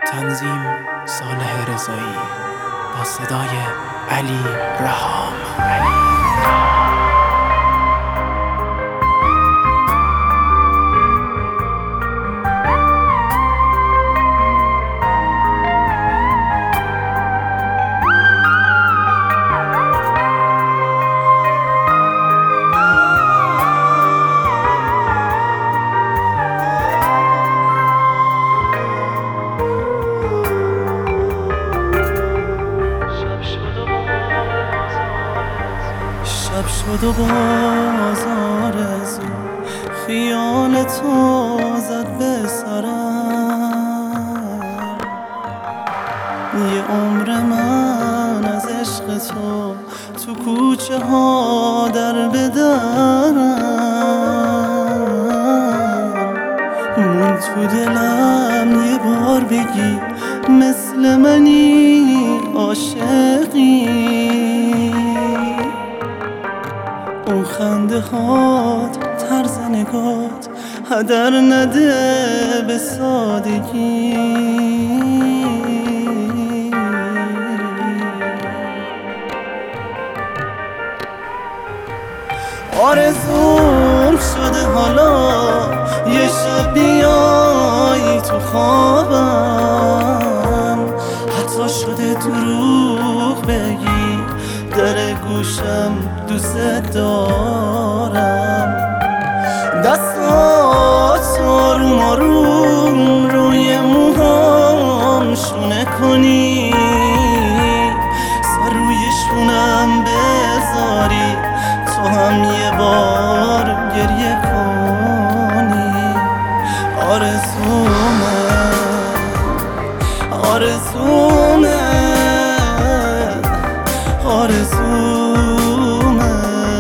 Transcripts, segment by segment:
تنظیم صالح رضایی با صدای علی رهام. شب شد و باز آرزو خیال تو زد به سرم، یه عمر من از عشق تو کوچه ها در بدرم، مون تو دلم یه بار بگی مثل منی عاشقی، اون خنده هات طرز نگات هدر نده به سادگی. آرزوم شده حالا یه شب بیایی تو خوابم، حتی شده دروغ بگی در گوشم دوست دارم، دستات آروم آروم روی موهام شونه کنی، سر روی شونم بذاری تو هم یه بار گریه کنی. آرزومه آرزومه آرزومه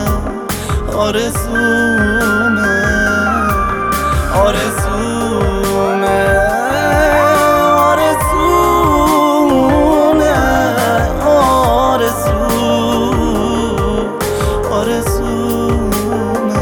آرزومه آرزومه آرزومه آرزومه.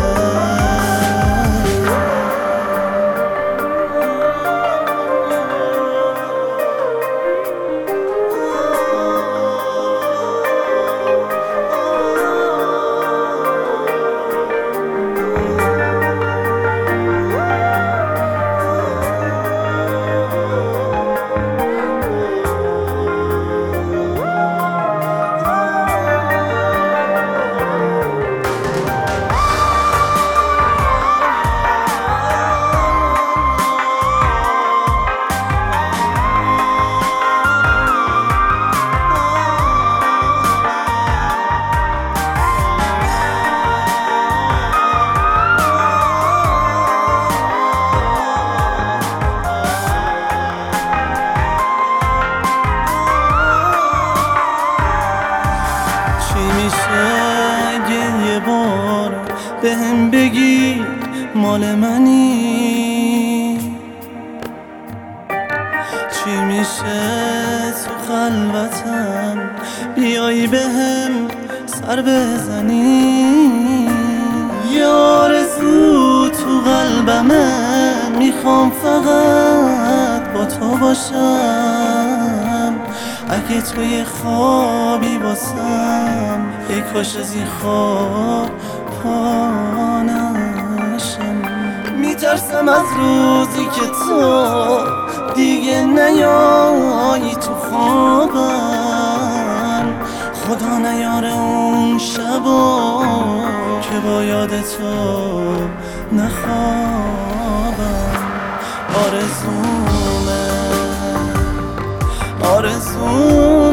اگه یه بار بهم بگی مال منی، چی میشه تو خلوتم بیایی بهم سر بزنی، یه آرزو تو قلبمه میخوام فقط با تو باشم، اگه توی خوابی باسم ای کاش از این خواب پا نشم، میترسم از روزی که تو دیگه نیایی تو خوابم، خدا نیاره اون شبا که با یاد تو نخوابم. آرزومه آرزومه